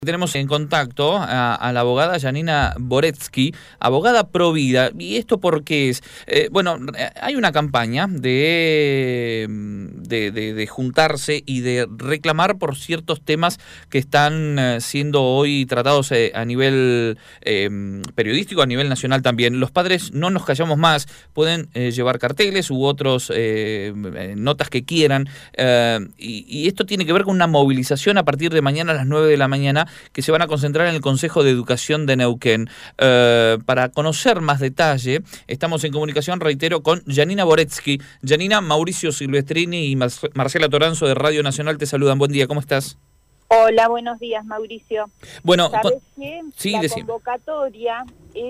Tenemos en contacto a la abogada Janina Boretsky, abogada pro vida. ¿Y esto por qué es? Hay una campaña de juntarse y de reclamar por ciertos temas que están siendo hoy tratados a nivel periodístico, a nivel nacional también. Los padres no nos callamos más, pueden llevar carteles u otros notas que quieran, y esto tiene que ver con una movilización a partir de mañana a las 9 de la mañana, que se van a concentrar en el Consejo de Educación de Neuquén. Para conocer más detalle, estamos en comunicación, reitero, con Janina Boretsky. Janina, Mauricio Silvestrini y Marcela Toranzo de Radio Nacional te saludan. Buen día, ¿cómo estás? Hola, buenos días, Mauricio. Bueno, ¿Sabes qué? Sí, la convocatoria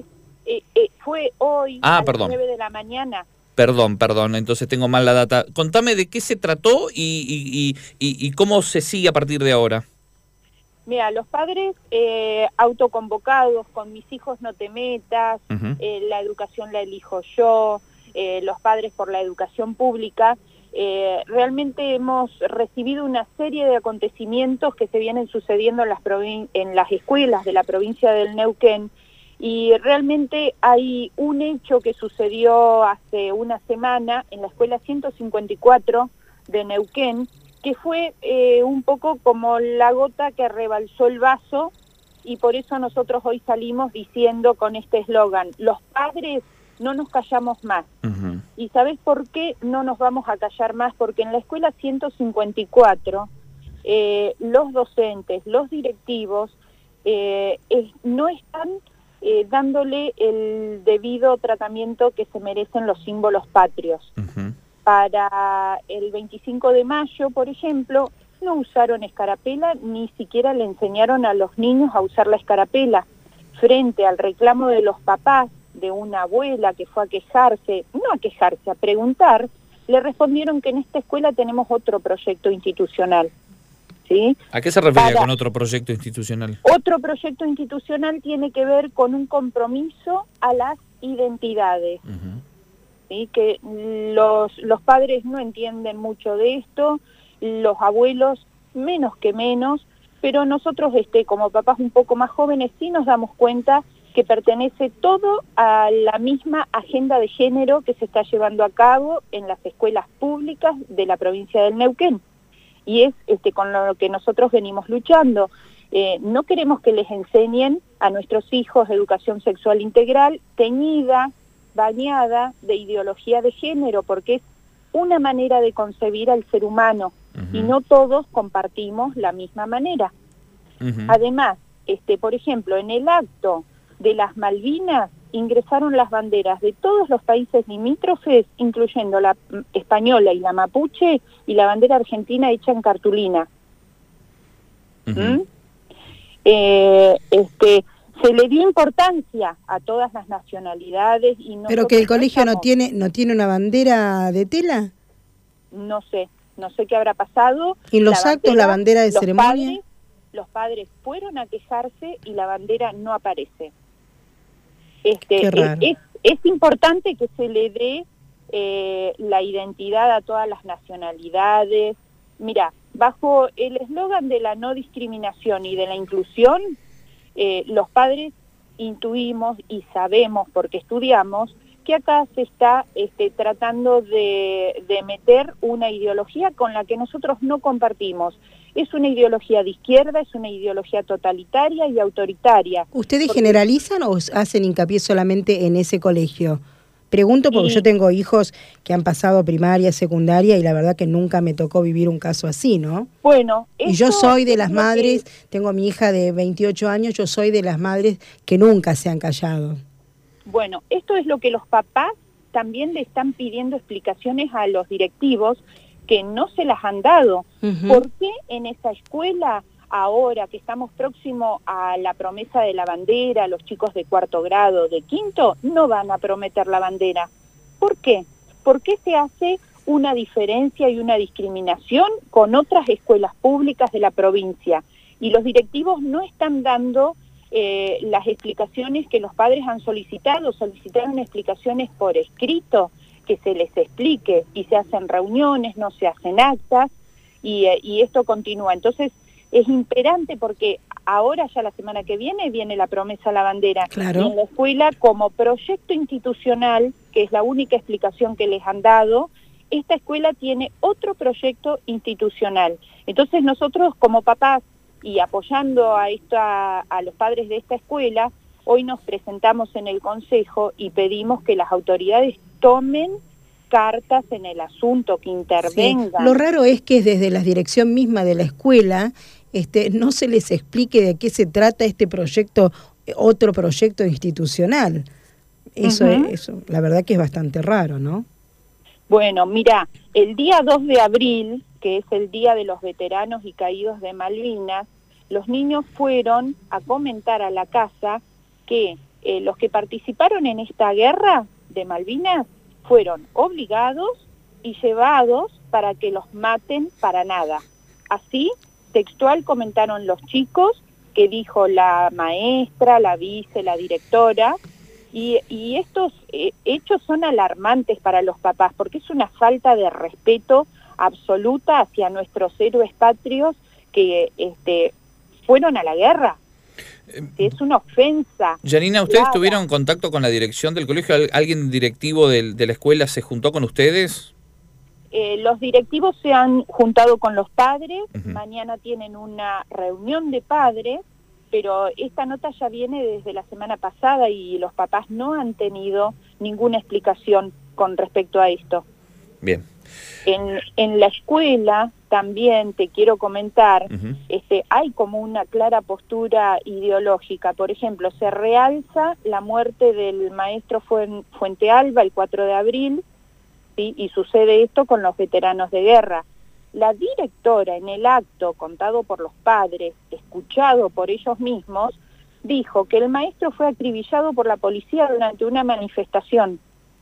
fue hoy a las 9 de la mañana. Perdón, entonces tengo mal la data. Contame de qué se trató y cómo se sigue a partir de ahora. Mira, los padres autoconvocados, con mis hijos no te metas, la educación la elijo yo, los padres por la educación pública, realmente hemos recibido una serie de acontecimientos que se vienen sucediendo en las escuelas de la provincia del Neuquén, y realmente hay un hecho que sucedió hace una semana en la escuela 154 de Neuquén, que fue un poco como la gota que rebalsó el vaso, y por eso nosotros hoy salimos diciendo con este eslogan: los padres no nos callamos más. ¿Y sabes por qué no nos vamos a callar más? Porque en la escuela 154 los docentes, los directivos no están dándole el debido tratamiento que se merecen los símbolos patrios. Para el 25 de mayo, por ejemplo, no usaron escarapela, ni siquiera le enseñaron a los niños a usar la escarapela. Frente al reclamo de los papás, de una abuela que fue a quejarse, no a quejarse, a preguntar, le respondieron que en esta escuela tenemos otro proyecto institucional. ¿Sí? ¿A qué se refiere con otro proyecto institucional? Otro proyecto institucional tiene que ver con un compromiso a las identidades. ¿Sí? Que los padres no entienden mucho de esto, los abuelos menos que menos, pero nosotros como papás un poco más jóvenes sí nos damos cuenta que pertenece todo a la misma agenda de género que se está llevando a cabo en las escuelas públicas de la provincia del Neuquén. Y es con lo que nosotros venimos luchando. No queremos que les enseñen a nuestros hijos educación sexual integral teñida, bañada de ideología de género, porque es una manera de concebir al ser humano, y no todos compartimos la misma manera. Además, por ejemplo, en el acto de las Malvinas ingresaron las banderas de todos los países limítrofes, incluyendo la española y la mapuche, y la bandera argentina hecha en cartulina. Se le dio importancia a todas las nacionalidades. ¿Pero que el colegio no tiene una bandera de tela? No sé qué habrá pasado. ¿En los actos la bandera de ceremonia? Los padres fueron a quejarse y la bandera no aparece. Qué raro. Es importante que se le dé la identidad a todas las nacionalidades. Mira, bajo el eslogan de la no discriminación y de la inclusión, los padres intuimos y sabemos, porque estudiamos, que acá se está tratando de meter una ideología con la que nosotros no compartimos. Es una ideología de izquierda, es una ideología totalitaria y autoritaria. ¿Ustedes generalizan o hacen hincapié solamente en ese colegio? Pregunto porque yo tengo hijos que han pasado primaria, secundaria, y la verdad que nunca me tocó vivir un caso así, ¿no? Bueno, y yo soy de las madres, tengo a mi hija de 28 años, yo soy de las madres que nunca se han callado. Bueno, esto es lo que los papás también le están pidiendo explicaciones a los directivos, que no se las han dado. ¿Por qué en esa escuela, ahora que estamos próximos a la promesa de la bandera, los chicos de 4º grado, de 5º, no van a prometer la bandera? ¿Por qué? ¿Por qué se hace una diferencia y una discriminación con otras escuelas públicas de la provincia? Y los directivos no están dando las explicaciones que los padres han solicitado. Solicitaron explicaciones por escrito, que se les explique, y se hacen reuniones, no se hacen actas, y esto continúa. Entonces, es imperante porque ahora ya la semana que viene la promesa a la bandera. Claro. Y en la escuela, como proyecto institucional, que es la única explicación que les han dado, esta escuela tiene otro proyecto institucional. Entonces nosotros como papás y apoyando a los padres de esta escuela, hoy nos presentamos en el Consejo y pedimos que las autoridades tomen cartas en el asunto, que intervengan. Sí. Lo raro es que desde la dirección misma de la escuela no se les explique de qué se trata este proyecto, otro proyecto institucional. Eso, la verdad que es bastante raro, ¿no? Bueno, mira, el día 2 de abril, que es el Día de los Veteranos y Caídos de Malvinas, los niños fueron a comentar a la casa que los que participaron en esta guerra de Malvinas fueron obligados y llevados para que los maten para nada. Así, textual, comentaron los chicos, que dijo la maestra, la vice, la directora, y estos hechos son alarmantes para los papás, porque es una falta de respeto absoluta hacia nuestros héroes patrios que fueron a la guerra. Es una ofensa. Yanina, ¿ustedes tuvieron contacto con la dirección del colegio? ¿Alguien directivo de la escuela se juntó con ustedes? Los directivos se han juntado con los padres, mañana tienen una reunión de padres, pero esta nota ya viene desde la semana pasada y los papás no han tenido ninguna explicación con respecto a esto. Bien. En la escuela también te quiero comentar, hay como una clara postura ideológica. Por ejemplo, se realza la muerte del maestro Fuente Alba el 4 de abril, ¿sí? Y sucede esto con los veteranos de guerra. La directora, en el acto contado por los padres, escuchado por ellos mismos, dijo que el maestro fue acribillado por la policía durante una manifestación.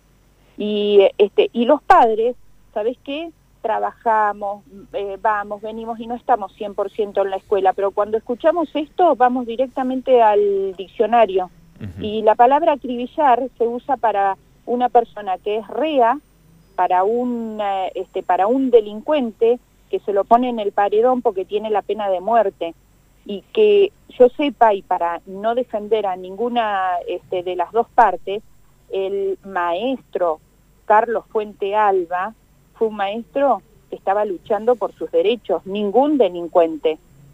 Y los padres, ¿sabes qué? Trabajamos, vamos, venimos y no estamos 100% en la escuela, pero cuando escuchamos esto vamos directamente al diccionario. Y la palabra acribillar se usa para una persona que es rea, para un delincuente que se lo pone en el paredón porque tiene la pena de muerte. Y que yo sepa, y para no defender a ninguna de las dos partes, el maestro Carlos Fuente Alba fue un maestro que estaba luchando por sus derechos, ningún delincuente.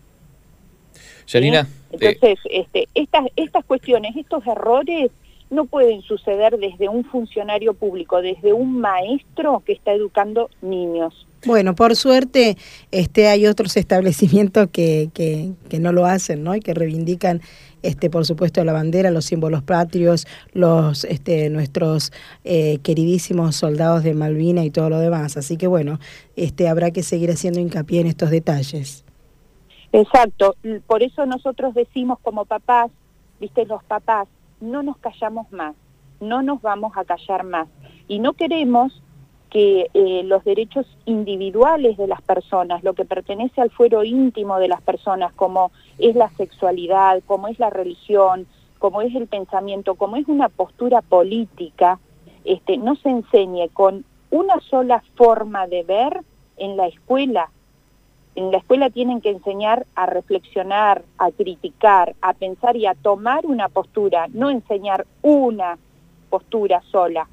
Yanina, ¿sí? Entonces, estas cuestiones, estos errores no pueden suceder desde un funcionario público, desde un maestro que está educando niños. Bueno, por suerte hay otros establecimientos que no lo hacen, ¿no? Y que reivindican por supuesto la bandera, los símbolos patrios, los nuestros queridísimos soldados de Malvinas y todo lo demás. Así que bueno, habrá que seguir haciendo hincapié en estos detalles. Exacto, por eso nosotros decimos como papás, viste, los papás, no nos callamos más, no nos vamos a callar más. Y no queremos que los derechos individuales de las personas, lo que pertenece al fuero íntimo de las personas, como es la sexualidad, como es la religión, como es el pensamiento, como es una postura política, no se enseñe con una sola forma de ver en la escuela. En la escuela tienen que enseñar a reflexionar, a criticar, a pensar y a tomar una postura, no enseñar una postura sola.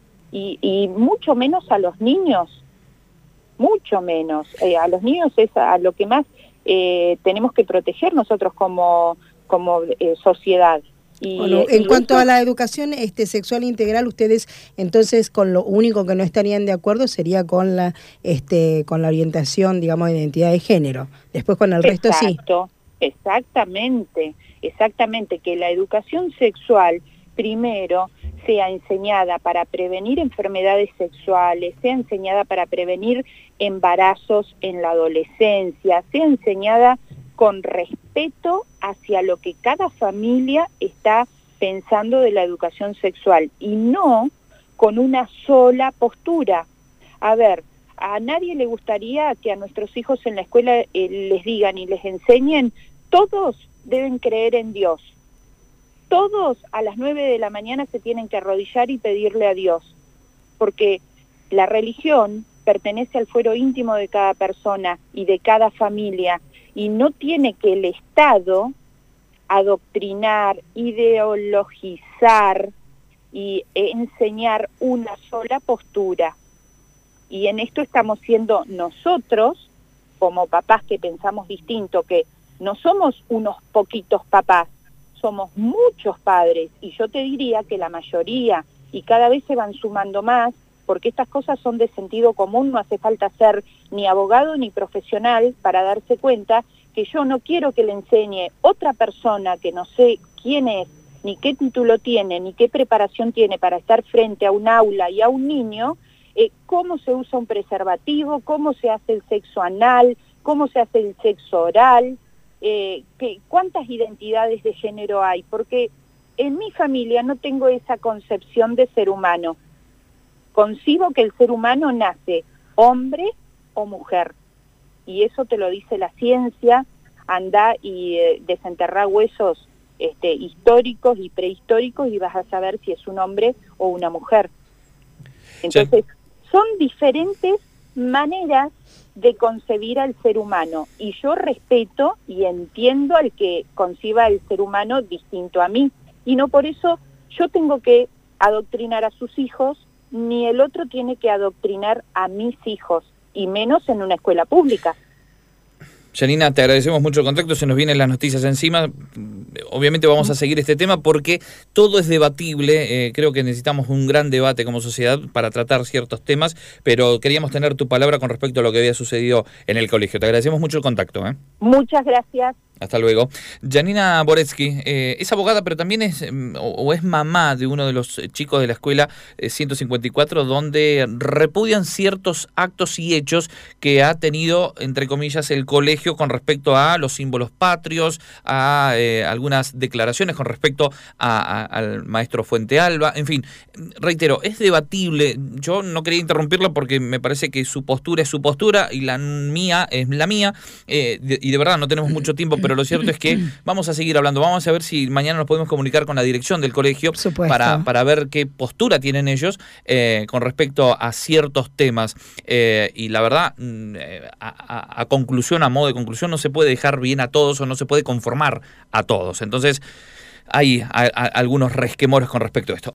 Y mucho menos a los niños, mucho menos. A los niños es a lo que más tenemos que proteger nosotros como sociedad. Bueno, en cuanto a la educación sexual integral, ustedes entonces con lo único que no estarían de acuerdo sería con la orientación, digamos, de identidad de género. Después con el resto sí. Exactamente, que la educación sexual primero sea enseñada para prevenir enfermedades sexuales, sea enseñada para prevenir embarazos en la adolescencia, sea enseñada con respeto hacia lo que cada familia está pensando de la educación sexual y no con una sola postura. A ver, a nadie le gustaría que a nuestros hijos en la escuela les digan y les enseñen, todos deben creer en Dios. Todos a las 9 de la mañana se tienen que arrodillar y pedirle a Dios, porque la religión pertenece al fuero íntimo de cada persona y de cada familia, y no tiene que el Estado adoctrinar, ideologizar y enseñar una sola postura. Y en esto estamos siendo nosotros, como papás que pensamos distinto, que no somos unos poquitos papás, somos muchos padres, y yo te diría que la mayoría, y cada vez se van sumando más, porque estas cosas son de sentido común, no hace falta ser ni abogado ni profesional para darse cuenta que yo no quiero que le enseñe otra persona que no sé quién es, ni qué título tiene, ni qué preparación tiene para estar frente a un aula y a un niño, cómo se usa un preservativo, cómo se hace el sexo anal, cómo se hace el sexo oral, cuántas identidades de género hay, porque en mi familia no tengo esa concepción de ser humano. Concibo que el ser humano nace hombre o mujer, y eso te lo dice la ciencia. Andá y desenterrá huesos históricos y prehistóricos y vas a saber si es un hombre o una mujer. Entonces, son diferentes maneras de concebir al ser humano, y yo respeto y entiendo al que conciba el ser humano distinto a mí, y no por eso yo tengo que adoctrinar a sus hijos, ni el otro tiene que adoctrinar a mis hijos, y menos en una escuela pública. Janina, te agradecemos mucho el contacto, se nos vienen las noticias encima. Obviamente vamos a seguir este tema porque todo es debatible, creo que necesitamos un gran debate como sociedad para tratar ciertos temas, pero queríamos tener tu palabra con respecto a lo que había sucedido en el colegio. Te agradecemos mucho el contacto. Muchas gracias. Hasta luego. Janina Boretsky es abogada, pero también es mamá de uno de los chicos de la escuela 154, donde repudian ciertos actos y hechos que ha tenido, entre comillas, el colegio con respecto a los símbolos patrios, a algunas declaraciones con respecto al maestro Fuentealba. En fin, reitero, es debatible. Yo no quería interrumpirla porque me parece que su postura es su postura y la mía es la mía, y de verdad no tenemos mucho tiempo, pero lo cierto es que vamos a seguir hablando. Vamos a ver si mañana nos podemos comunicar con la dirección del colegio para ver qué postura tienen ellos con respecto a ciertos temas. Y la verdad, a conclusión, a modo de conclusión, no se puede dejar bien a todos o no se puede conformar a todos. Entonces, hay algunos resquemores con respecto a esto.